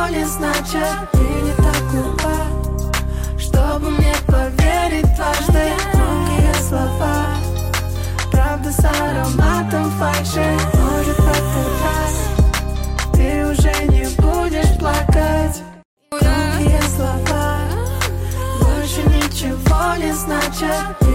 не значат. Ты не так глупа, чтобы мне поверить дважды. Громкие слова, правда с ароматом фальши. Может, в этот раз ты уже не будешь плакать. Громкие слова больше ничего не значат.